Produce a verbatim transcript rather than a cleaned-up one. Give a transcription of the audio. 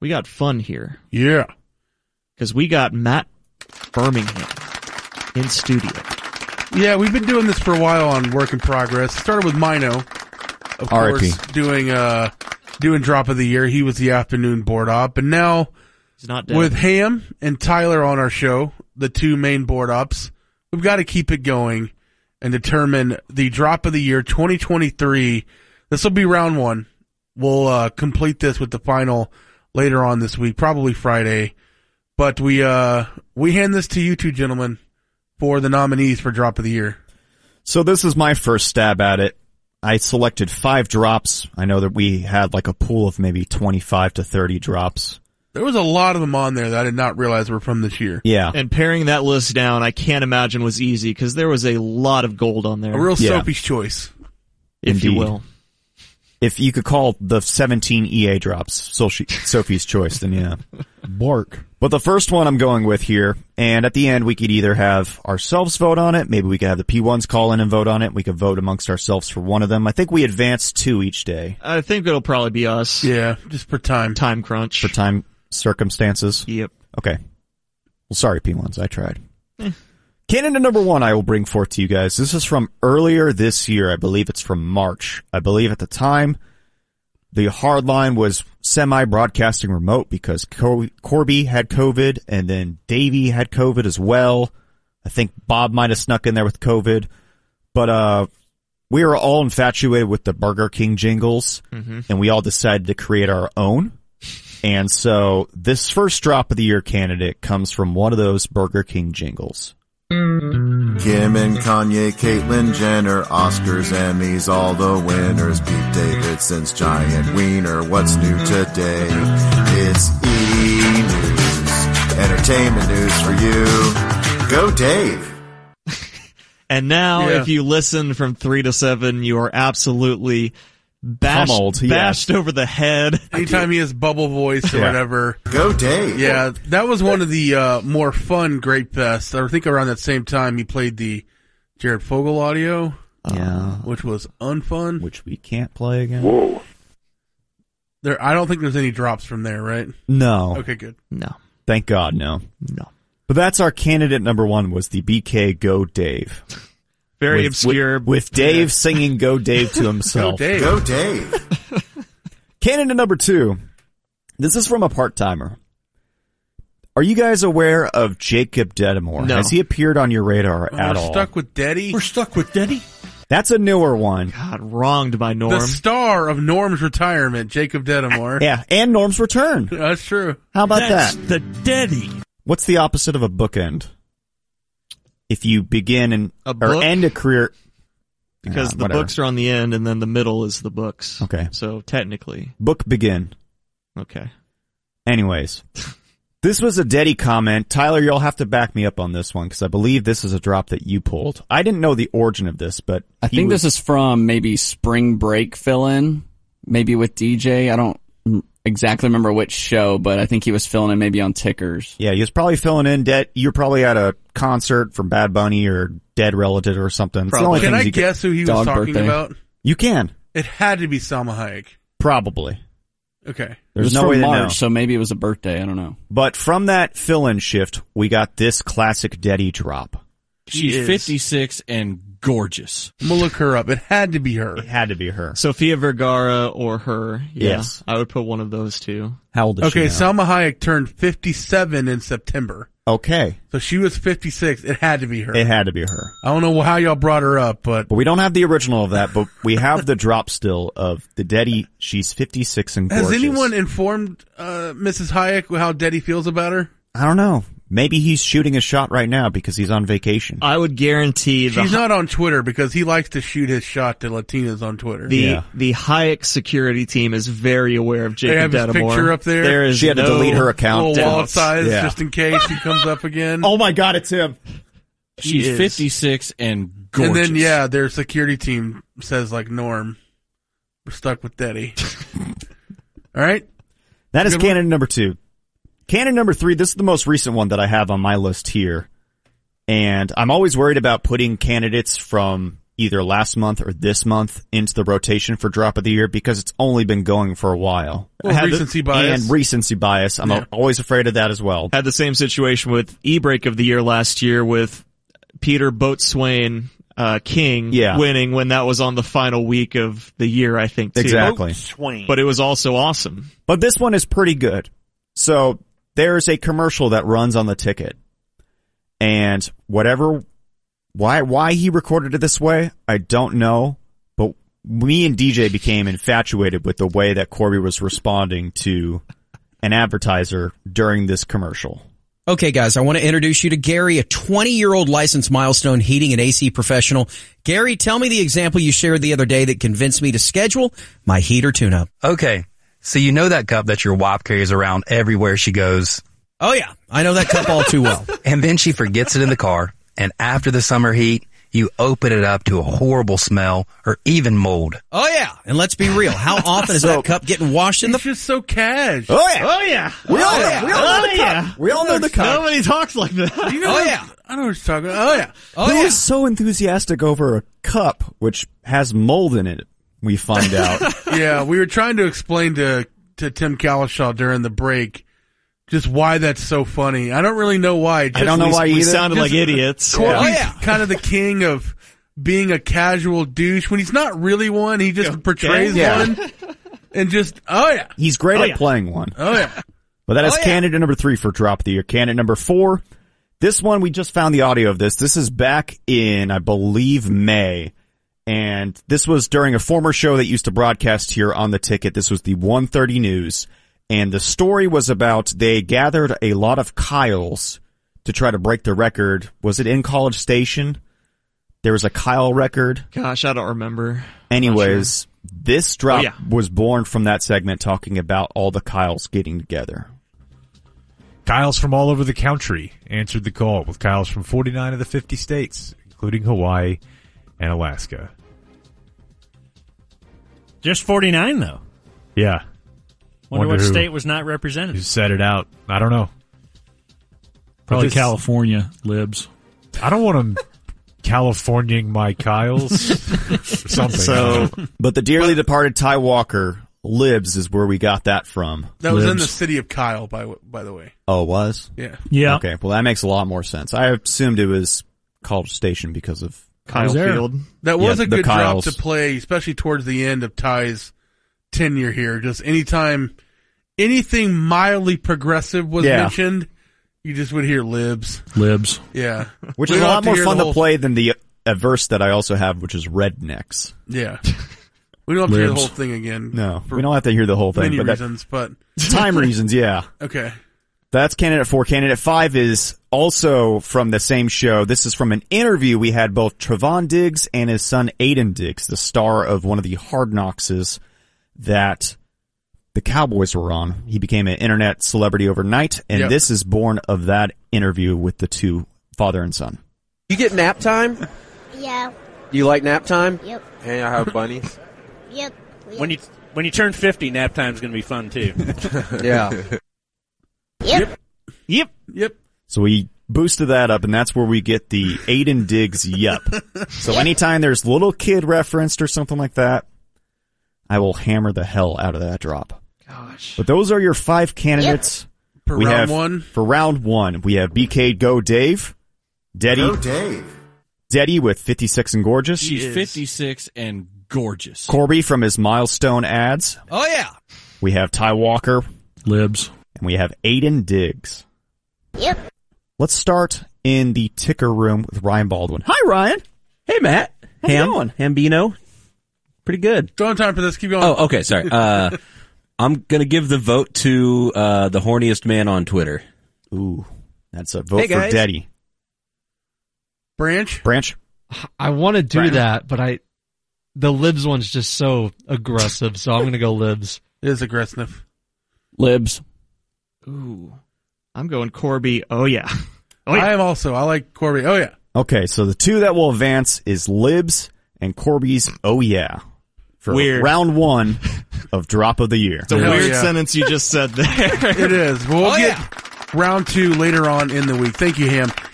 We got fun here. Yeah. Because we got Matt Birmingham in studio. Yeah, we've been doing this for a while on Work in Progress. Started with Mino, of R I P course, doing uh doing Drop of the Year. He was the afternoon board op. And now, He's not dead. with Ham and Tyler on our show, the two main board ops, we've got to keep it going and determine the Drop of the Year twenty twenty-three. This will be round one. We'll uh, complete this with the final later on this week, probably Friday. But we uh, we hand this to you two gentlemen for the nominees for Drop of the Year. So this is my first stab at it. I selected five drops. I know that we had like a pool of maybe twenty-five to thirty drops. There was a lot of them on there that I did not realize were from this year. Yeah. And paring that list down, I can't imagine was easy because there was a lot of gold on there. A real Yeah. Sophie's choice. if you Indeed. will. If you could call the seventeen E A drops Sophie- Sophie's choice, then yeah. Bark. But the first one I'm going with here, and at the end we could either have ourselves vote on it, maybe we could have the P ones call in and vote on it, we could vote amongst ourselves for one of them. I think we advance two each day I think it'll probably be us. Yeah, just for time. Time crunch. for time circumstances. Yep. Okay. Well, sorry, P ones, I tried. Candidate number one I will bring forth to you guys. This is from earlier this year. I believe it's from March. I believe at the time, the hard line was semi-broadcasting remote because Cor- Corby had COVID and then Davey had COVID as well. I think Bob might have snuck in there with COVID. But uh we were all infatuated with the Burger King jingles, Mm-hmm. and we all decided to create our own. And so this first Drop of the Year candidate comes from one of those Burger King jingles. Kim and Kanye, Caitlyn Jenner, Oscars, Emmys, all the winners. Pete Davidson's giant wiener. What's new today? It's E! News. Entertainment news for you. Go Dave! And now, Yeah. if you listen from three to seven, you are absolutely bashed, Pummeled, yes. bashed over the head. Anytime he has bubble voice or Yeah. whatever. Go Dave! Yeah, that was one of the uh, more fun Great Fests. I think around that same time he played the Jared Fogle audio, Yeah. which was unfun. Which we can't play again. There, I don't think there's any drops from there, right? No. Okay, good. No. Thank God, no. No. But that's our candidate number one was the B K Go Dave. Very With- obscure. With, with Dave singing Go Dave to Go himself. Dave. Go Dave! Candidate number two. This is from a part-timer. Are you guys aware of Jacob Dedamore? No. Has he appeared on your radar Oh, at we're all? stuck with Deddy. stuck with Daddy. That's a newer one. God, wronged by Norm. The star of Norm's retirement, Jacob Dedamore. Yeah, and Norm's return. That's true. How about That's that? the Daddy. What's the opposite of a bookend? If you begin and A or book? end a career, because Yeah, the whatever. books are on the end and then the middle is the books. Okay. So technically. book begin. Okay. Anyways, this was a Deddy comment. Tyler, you'll have to back me up on this one because I believe this is a drop that you pulled. I didn't know the origin of this, but I he think was- this is from maybe spring break fill-in, maybe with D J. I don't mm, exactly remember which show, but I think he was filling in maybe on Tickers. Yeah, he was probably filling in dead. You're probably at a concert from Bad Bunny or Dead Relative or something. It's the only Can things I you guess who he was Dog talking birthday. about? You can It had to be Salma Hayek. probably. Okay. It There's was no from way to March, know. so maybe it was a birthday. I don't know. But from that fill-in shift, we got this classic Deddy drop. She's She is. fifty-six and gorgeous. I'm going to look her up. It had to be her. It had to be her. Sofia Vergara or her. Yeah, Yes. I would put one of those two. How old is Okay, she now? Salma Hayek turned fifty-seven in September. Okay, So she was fifty-six. It had to be her. it had to be her. I don't know how y'all brought her up, but But we don't have the original of that, but we have the drop still of the Deddy. She's fifty-six and gorgeous. has anyone informed uh, Missus Hayek how Deddy feels about her? I don't know. Maybe he's shooting a shot right now because he's on vacation. I would guarantee the She's not on Twitter because he likes to shoot his shot to Latinas on Twitter. the Yeah. the Hayek security team is very aware of They Jacob have his Dedamore. picture up there. There is She had to no- delete her A account. little wallet doubt. size Yeah. just in case he comes up again. Oh my God, it's him. She's is. fifty-six and gorgeous. And then, yeah, their security team says, like, Norm, we're stuck with Deddy. All right? That is Good one. canon number two. Canon number three, this is the most recent one that I have on my list here. And I'm always worried about putting candidates from either last month or this month into the rotation for drop of the year because it's only been going for a while. Well, Had the- recency bias. And recency bias. I'm Yeah. always afraid of that as well. Had the same situation with e-break of the year last year with Peter Boatswain uh, King Yeah. winning when that was on the final week of the year, I think, too. Exactly. Swain. But it was also awesome. But this one is pretty good. So there's a commercial that runs on the ticket. And whatever, why, why he recorded it this way, I don't know. But me and D J became infatuated with the way that Corby was responding to an advertiser during this commercial. Okay, guys, I want to introduce you to Gary, a twenty-year-old licensed Milestone heating and A C professional. Gary, tell me the example you shared the other day that convinced me to schedule my heater tune-up. Okay, so you know that cup that your wife carries around everywhere she goes. Oh, yeah, I know that cup all too well. And then she forgets it in the car, and after the summer heat, you open it up to a horrible smell or even mold. Oh, yeah, and let's be real. How often is that cup getting washed in the... It's just so cash. Oh yeah. Oh, yeah. We all know, yeah. we all know Oh, the yeah. cup. We all know the cup. Nobody talks like that. You know Oh, what? yeah. I know what you're talking about. Oh, yeah. Oh, Who yeah. is so enthusiastic over a cup which has mold in it? We find out. Yeah, we were trying to explain to, to Tim Calishaw during the break just why that's so funny. I don't really know why. Just I don't know why We either. sounded Just- like idiots. Corby's Oh, yeah. kind of the king of being a casual douche when he's not really one. He just portrays Yeah. one. And just, oh yeah. He's great Oh, at yeah. playing one. Oh yeah. But that is Oh, yeah. candidate number three for drop of the year. Candidate number four. This one, we just found the audio of this. This is back in, I believe, May. And this was during a former show that used to broadcast here on the ticket. This was the one thirty News. And the story was about they gathered a lot of Kyles to try to break the record. Was it in College Station? There was a Kyle record. Gosh, I don't remember. Anyways, this drop Oh, yeah. was born from that segment talking about all the Kyles getting together. Kyles from all over the country answered the call with Kyles from forty-nine of the fifty states, including Hawaii and Alaska. Just forty-nine, though. Yeah. Wonder, Wonder what who- state was not represented. Who set it out? I don't know. Probably this- California libs. I don't want them Californiaing my Kyles or something. So, but the dearly departed Ty Walker, Libs, is where we got that from. That was in Libs. the city of Kyle, by by the way. Oh, it was? Yeah. Yeah. Okay, well that makes a lot more sense. I assumed it was College Station because of Kyle there. Field. That was Yeah, a the good drop Kyles. to play, especially towards the end of Ty's tenure here. Just anytime anything mildly progressive was Yeah. mentioned, you just would hear libs. Libs. Yeah. which We is a don't lot have to more hear fun the to whole- play than the a verse that I also have, which is rednecks. Yeah. We don't have to hear the Libs. whole thing again. No, For we don't have to hear the whole thing, many but that, reasons, but time reasons, yeah. okay. That's candidate four. Candidate five is also from the same show. This is from an interview we had both Trevon Diggs and his son Aiden Diggs, the star of one of the Hard Knockses that the Cowboys were on. He became an internet celebrity overnight, and Yep. this is born of that interview with the two father and son. You get nap time? Yeah. You like nap time? Yep. Hey, I have bunnies. Yep. When you when you turn fifty, nap time's going to be fun, too. Yeah. Yep. Yep. Yep. So we boosted that up, and that's where we get the Aiden Diggs yup. So anytime there's little kid referenced or something like that, I will hammer the hell out of that drop. Gosh. But those are your five candidates. For we round have, one. For round one, we have B K Go Dave, Deddy, Go Dave. Deddy with fifty-six and gorgeous, She's is. fifty-six and gorgeous. Corby from his milestone ads. Oh, yeah. We have Ty Walker, Libs. and we have Aiden Diggs. Yep. Let's start in the ticker room with Ryan Baldwin. Hi, Ryan. Hey, Matt. How's it Ham. going? Hambino. Pretty good. Don't have time for this. Keep going. Oh, okay. Sorry. Uh, I'm going to give the vote to uh, the horniest man on Twitter. Ooh, that's a vote Hey, for guys. Deddy. Branch. Branch. I want to do Brian. that, but I, the libs one's just so aggressive, so I'm going to go libs. It is aggressive. Libs. Ooh. I'm going Corby. Oh, yeah. Oh, yeah. I am also. I like Corby. Oh, yeah. Okay, so the two that will advance is Libs and Corby's Oh Yeah for Weird. round one of Drop of the Year. It's a Hell weird yeah. sentence you just said there. It is. Well, we'll Oh, get yeah. round two later on in the week. Thank you, Ham.